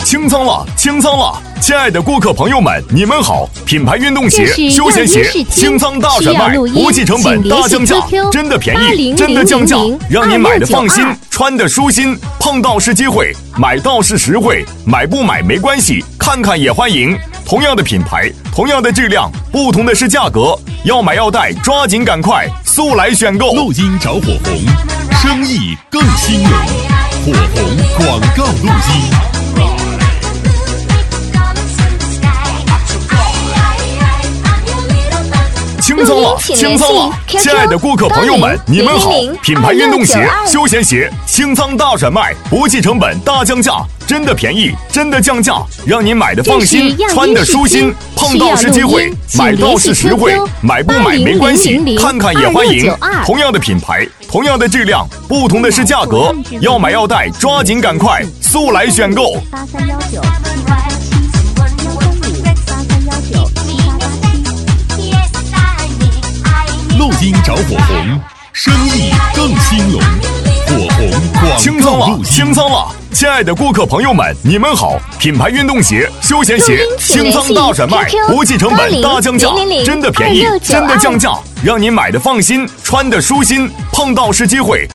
清仓了，清仓了！亲爱的顾客朋友们，你们好！品牌运动鞋、休闲鞋清仓大甩卖，不计成本大降价，真的便宜，真的降价，让您买的放心，穿的舒心，碰到是机会，买到是实惠，买不买没关系，看看也欢迎。同样的品牌，同样的质量，不同的是价格，要买要带，抓紧赶快，速来选购！ 录音找火红，生意更兴隆，火红广告录音。 清仓了，清仓了！亲爱的顾客朋友们，你们好！品牌运动鞋、休闲鞋清仓大甩卖，不计成本大降价，真的便宜，真的降价，让您买的放心，穿的舒心，碰到是机会，买到是实惠，买不买没关系，看看也欢迎。同样的品牌，同样的质量，不同的是价格，要买要带，抓紧赶快，速来选购！8319。 录音找火红，生意更兴隆，火红广清仓了，清仓了！亲爱的顾客朋友们，你们好！品牌运动鞋、休闲鞋清仓大甩卖，不计成本大降价，真的便宜，真的降价，让您买的放心，穿的舒心，碰到是机会。